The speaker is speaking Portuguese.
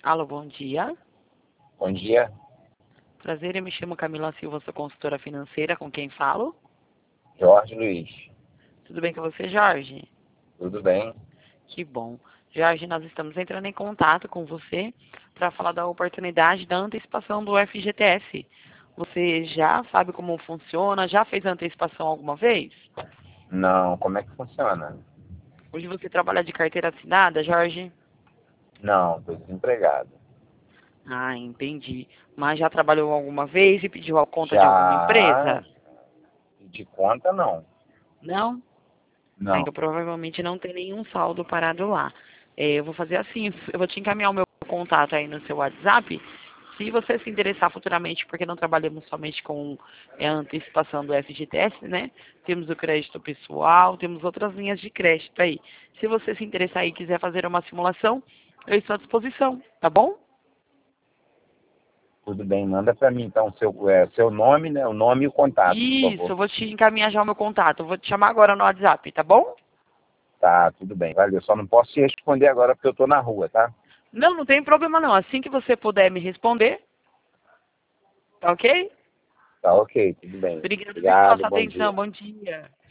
Alô, bom dia. Bom dia, Prazer, eu me chamo Camila Silva, sou consultora financeira, com quem falo? Jorge Luiz. Tudo bem com você, Jorge? Tudo bem? Que bom. Jorge, nós estamos entrando em contato com você para falar da oportunidade da antecipação do FGTS. Você já sabe como funciona? Já fez a antecipação alguma vez? Não, como é que funciona? Hoje você trabalha de carteira assinada, Jorge? Não, estou desempregado. Ah, entendi. Mas já trabalhou alguma vez e pediu a conta de alguma Já empresa? de conta, não. Não? Ah, Não. então provavelmente não tem nenhum saldo parado lá. Eu vou fazer assim, eu vou te encaminhar o meu contato aí no seu WhatsApp. Se você se interessar futuramente, porque não trabalhamos somente com a antecipação do FGTS, né? Temos o crédito pessoal, temos outras linhas de crédito aí. Se você se interessar e quiser fazer uma simulação, eu estou à disposição, tá bom? Tudo bem, manda para mim então seu nome, né? O nome e o contato, por Isso, favor. eu vou te encaminhar já o meu contato. Eu vou te chamar agora no WhatsApp, tá bom? Tá, tudo bem. Valeu. Só não posso te responder agora porque eu estou na rua, tá? Não, não tem problema não. Assim que você puder me responder, tá ok? Tá, ok, tudo bem. Obrigada pela Obrigado, sua bom atenção. dia. Bom dia.